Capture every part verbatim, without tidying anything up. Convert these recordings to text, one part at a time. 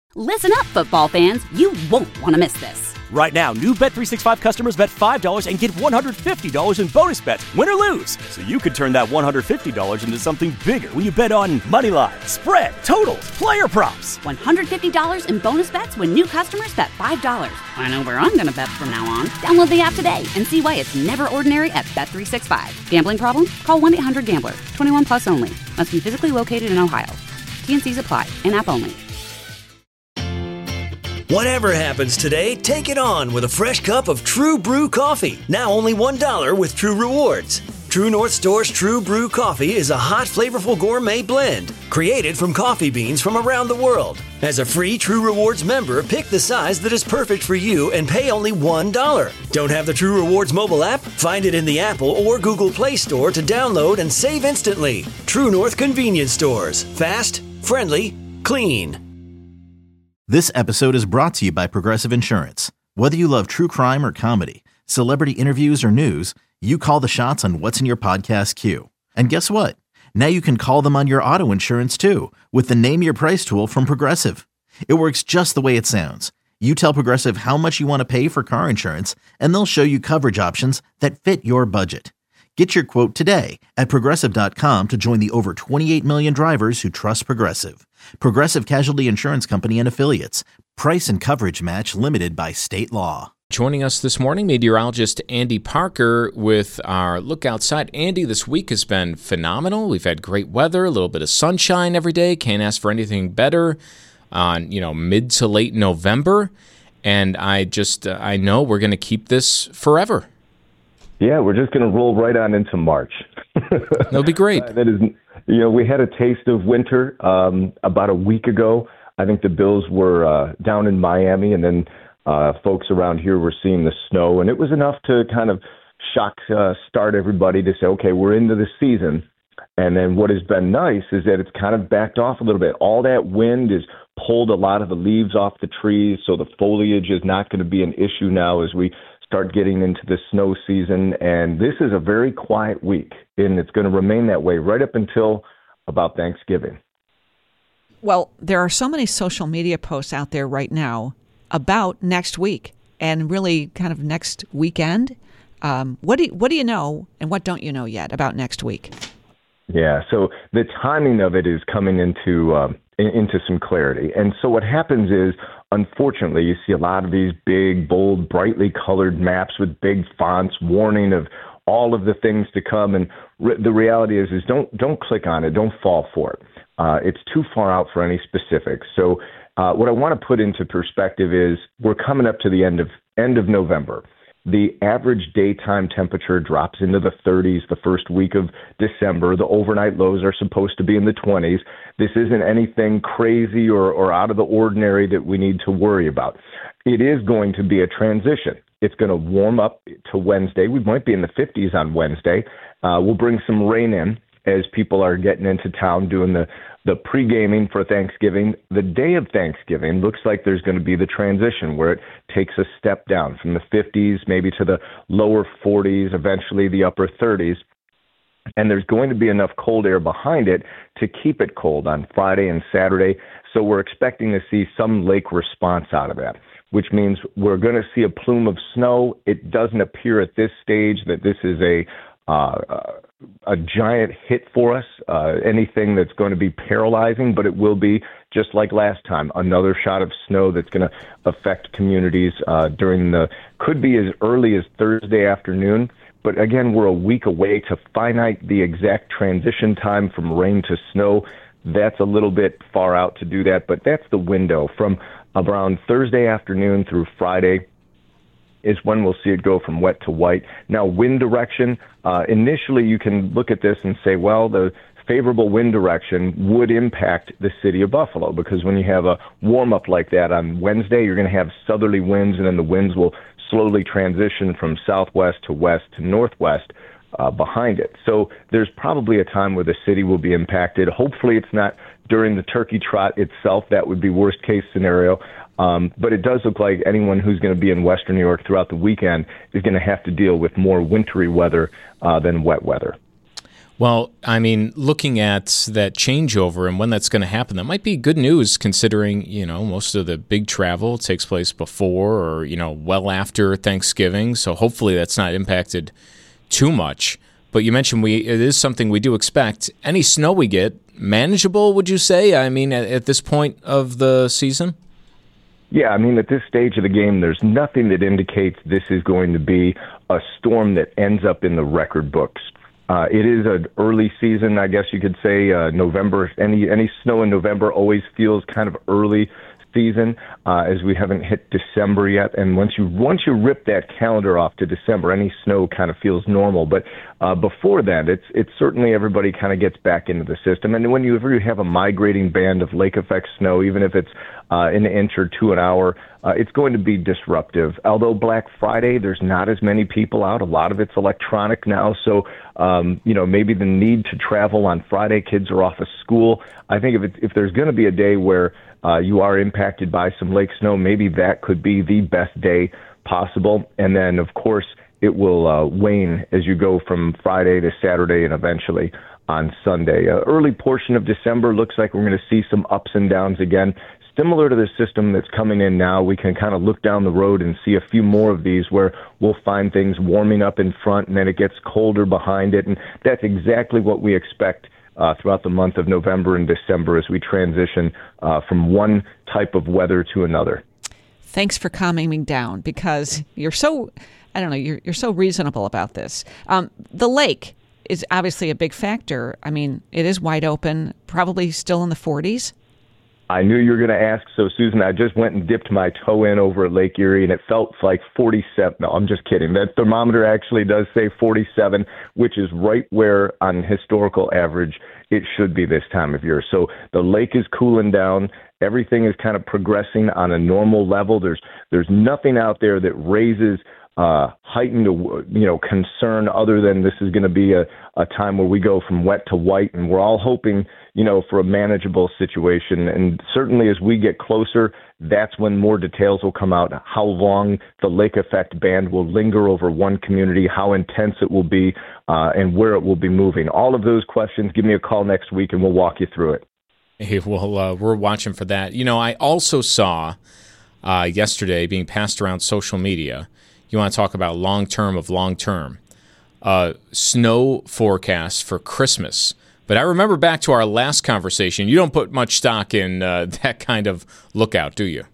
Listen up, football fans. You won't want to miss this. Right now, new Bet three sixty-five customers bet five dollars and get one hundred fifty dollars in bonus bets, win or lose. So you could turn that one hundred fifty dollars into something bigger when you bet on money line, spread, totals, player props. one hundred fifty dollars in bonus bets when new customers bet five dollars. I know where I'm going to bet from now on. Download the app today and see why it's never ordinary at Bet three sixty-five. Gambling problem? Call one eight hundred gambler. twenty-one plus only. Must be physically located in Ohio. T and C's apply. In-app only. Whatever happens today, take it on with a fresh cup of True Brew coffee. Now only one dollar with True Rewards. True North Store's True Brew coffee is a hot, flavorful gourmet blend created from coffee beans from around the world. As a free True Rewards member, pick the size that is perfect for you and pay only one dollar. Don't have the True Rewards mobile app? Find it in the Apple or Google Play Store to download and save instantly. True North Convenience Stores. Fast, friendly, clean. This episode is brought to you by Progressive Insurance. Whether you love true crime or comedy, celebrity interviews or news, you call the shots on what's in your podcast queue. And guess what? Now you can call them on your auto insurance too with the Name Your Price tool from Progressive. It works just the way it sounds. You tell Progressive how much you want to pay for car insurance, and they'll show you coverage options that fit your budget. Get your quote today at Progressive dot com to join the over twenty-eight million drivers who trust Progressive. Progressive Casualty Insurance Company and Affiliates. Price and coverage match limited by state law. Joining us this morning, meteorologist Andy Parker with our Look Outside. Andy, this week has been phenomenal. We've had great weather, a little bit of sunshine every day. Can't ask for anything better on, you know, mid to late November. And I just, uh, I know we're going to keep this forever. Yeah, we're just going to roll right on into March. That'll be great. uh, that is, you know, we had a taste of winter um, about a week ago. I think the Bills were uh, down in Miami, and then uh, folks around here were seeing the snow, and it was enough to kind of shock uh, start everybody to say, okay, we're into the season. And then what has been nice is that it's kind of backed off a little bit. All that wind has pulled a lot of the leaves off the trees, so the foliage is not going to be an issue now as we start getting into the snow season. And this is a very quiet week, and it's going to remain that way right up until about Thanksgiving. Well, there are so many social media posts out there right now about next week and really kind of next weekend. Um, what do you, what do you know and what don't you know yet about next week? Yeah, so the timing of it is coming into um, into some clarity. And so what happens is, unfortunately, you see a lot of these big, bold, brightly colored maps with big fonts warning of all of the things to come. And re- the reality is, is don't don't click on it. Don't fall for it. Uh, it's too far out for any specifics. So uh, what I want to put into perspective is we're coming up to the end of end of November. The average daytime temperature drops into the thirties the first week of December. The overnight lows are supposed to be in the twenties. This isn't anything crazy or, or out of the ordinary that we need to worry about. It is going to be a transition. It's going to warm up to Wednesday. We might be in the fifties on Wednesday. Uh, we'll bring some rain in as people are getting into town doing the the pre-gaming for Thanksgiving. The day of Thanksgiving looks like there's going to be the transition where it takes a step down from the fifties maybe to the lower forties, eventually the upper thirties. And there's going to be enough cold air behind it to keep it cold on Friday and Saturday. So we're expecting to see some lake response out of that, which means we're going to see a plume of snow. It doesn't appear at this stage that this is a uh, a giant hit for us, uh, anything that's going to be paralyzing, but it will be, just like last time, another shot of snow that's going to affect communities uh, during the, could be as early as Thursday afternoon. But again, we're a week away to finite the exact transition time from rain to snow. That's a little bit far out to do that, but that's the window from around Thursday afternoon through Friday is when we'll see it go from wet to white. Now, wind direction, uh, initially you can look at this and say, well, the favorable wind direction would impact the city of Buffalo, because when you have a warm-up like that on Wednesday, you're going to have southerly winds, and then the winds will slowly transition from southwest to west to northwest uh, behind it. So there's probably a time where the city will be impacted. Hopefully it's not during the turkey trot itself. That would be worst-case scenario. Um, but it does look like anyone who's going to be in Western New York throughout the weekend is going to have to deal with more wintry weather uh, than wet weather. Well, I mean, looking at that changeover and when that's going to happen, that might be good news considering, you know, most of the big travel takes place before or, you know, well after Thanksgiving. So hopefully that's not impacted too much. But you mentioned we it is something we do expect. Any snow we get, manageable, would you say? I mean, at, at this point of the season? Yeah, I mean, at this stage of the game, there's nothing that indicates this is going to be a storm that ends up in the record books. Uh, it is an early season, I guess you could say. Uh, November, any any snow in November always feels kind of early season, uh, as we haven't hit December yet. And once you once you rip that calendar off to December, any snow kind of feels normal. But uh, before that, it's it's certainly everybody kind of gets back into the system. And when you ever have a migrating band of lake effect snow, even if it's uh, an inch or two an hour, uh, it's going to be disruptive. Although Black Friday, there's not as many people out. A lot of it's electronic now. So, um, you know, maybe the need to travel on Friday, kids are off of school. I think if it, if there's going to be a day where uh, you are impacted by some lake snow, maybe that could be the best day possible. And then, of course, it will uh, wane as you go from Friday to Saturday and eventually on Sunday. Uh, early portion of December looks like we're going to see some ups and downs again. Similar to the system that's coming in now, we can kind of look down the road and see a few more of these where we'll find things warming up in front and then it gets colder behind it. And that's exactly what we expect uh, throughout the month of November and December as we transition uh, from one type of weather to another. Thanks for calming me down because you're so, I don't know, you're, you're so reasonable about this. Um, the lake is obviously a big factor. I mean, it is wide open, probably still in the forties. I knew you were going to ask. So, Susan, I just went and dipped my toe in over at Lake Erie, and it felt like forty-seven. No, I'm just kidding. That thermometer actually does say forty-seven, which is right where, on historical average, it should be this time of year. So the lake is cooling down. Everything is kind of progressing on a normal level. There's there's nothing out there that raises uh, heightened, you know, concern other than this is going to be a, a time where we go from wet to white, and we're all hoping, you know, for a manageable situation. And certainly as we get closer, that's when more details will come out, how long the lake effect band will linger over one community, how intense it will be, uh, and where it will be moving. All of those questions, give me a call next week and we'll walk you through it. Hey, well, uh, we're watching for that. You know, I also saw uh, yesterday being passed around social media, you want to talk about long-term of long-term, uh, snow forecast for Christmas. But I remember back to our last conversation, you don't put much stock in uh, that kind of lookout, do you?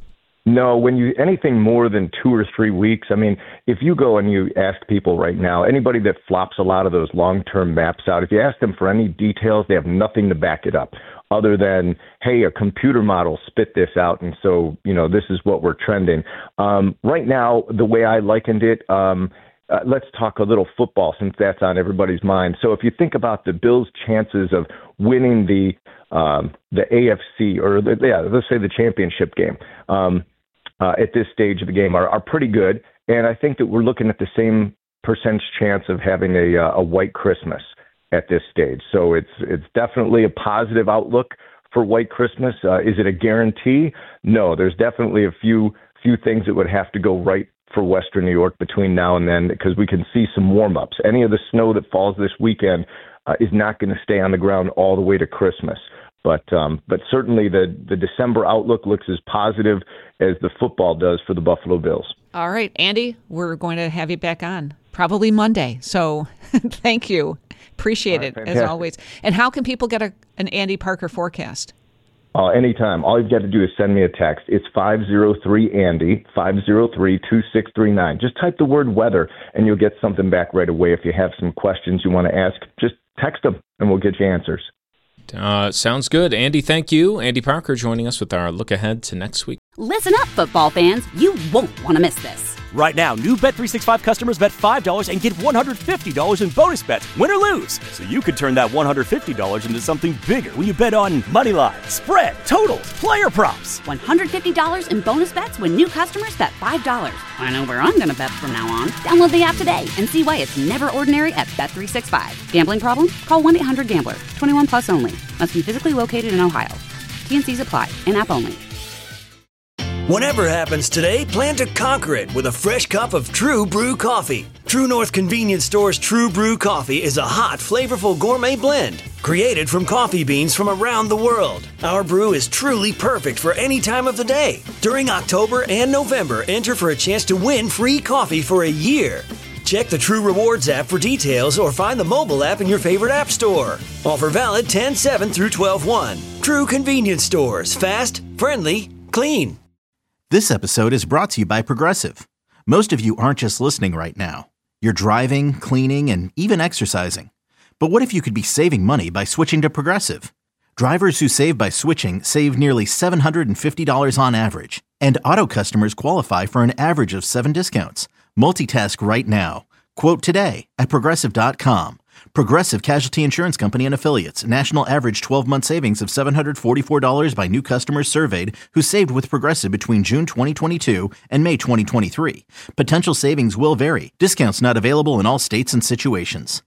No, when you anything more than two or three weeks, I mean, if you go and you ask people right now, anybody that flops a lot of those long-term maps out, if you ask them for any details, they have nothing to back it up other than, hey, a computer model spit this out, and so, you know, this is what we're trending. Um, right now, the way I likened it, um, Uh, let's talk a little football since that's on everybody's mind. So if you think about the Bills' chances of winning the um, the A F C or the, yeah, let's say the championship game um, uh, at this stage of the game are, are pretty good, and I think that we're looking at the same percentage chance of having a a white Christmas at this stage. So it's it's definitely a positive outlook for white Christmas. Uh, is it a guarantee? No, there's definitely a few few things that would have to go right for Western New York between now and then, because we can see some warm-ups. Any of the snow that falls this weekend uh, is not going to stay on the ground all the way to Christmas. But um, but certainly the, the December outlook looks as positive as the football does for the Buffalo Bills. All right, Andy, we're going to have you back on probably Monday. So thank you. Appreciate right, it, fantastic. as always. And how can people get a, an Andy Parker forecast? Uh, anytime. All you've got to do is send me a text. It's five oh three Andy, five oh three, two six three nine. Just type the word weather, and you'll get something back right away. If you have some questions you want to ask, just text them, and we'll get you answers. Uh, sounds good. Andy, thank you. Andy Parker joining us with our look ahead to next week. Listen up, football fans. You won't want to miss this. Right now, new Bet three sixty-five customers bet five dollars and get one hundred fifty dollars in bonus bets, win or lose. So you could turn that one hundred fifty dollars into something bigger when you bet on money line, spread, totals, player props. one hundred fifty dollars in bonus bets when new customers bet five dollars. I know where I'm going to bet from now on. Download the app today and see why it's never ordinary at Bet three sixty-five. Gambling problem? Call one eight hundred gambler. twenty-one plus only. Must be physically located in Ohio. T and C's apply. In-app only. Whatever happens today, plan to conquer it with a fresh cup of True Brew coffee. True North Convenience Store's True Brew coffee is a hot, flavorful gourmet blend created from coffee beans from around the world. Our brew is truly perfect for any time of the day. During October and November, enter for a chance to win free coffee for a year. Check the True Rewards app for details or find the mobile app in your favorite app store. Offer valid ten seven through twelve one. True Convenience Stores. Fast, friendly, clean. This episode is brought to you by Progressive. Most of you aren't just listening right now. You're driving, cleaning, and even exercising. But what if you could be saving money by switching to Progressive? Drivers who save by switching save nearly seven hundred fifty dollars on average. And auto customers qualify for an average of seven discounts. Multitask right now. Quote today at Progressive dot com. Progressive Casualty Insurance Company and Affiliates. National average twelve-month savings of seven hundred forty-four dollars by new customers surveyed who saved with Progressive between June twenty twenty-two and May twenty twenty-three. Potential savings will vary. Discounts not available in all states and situations.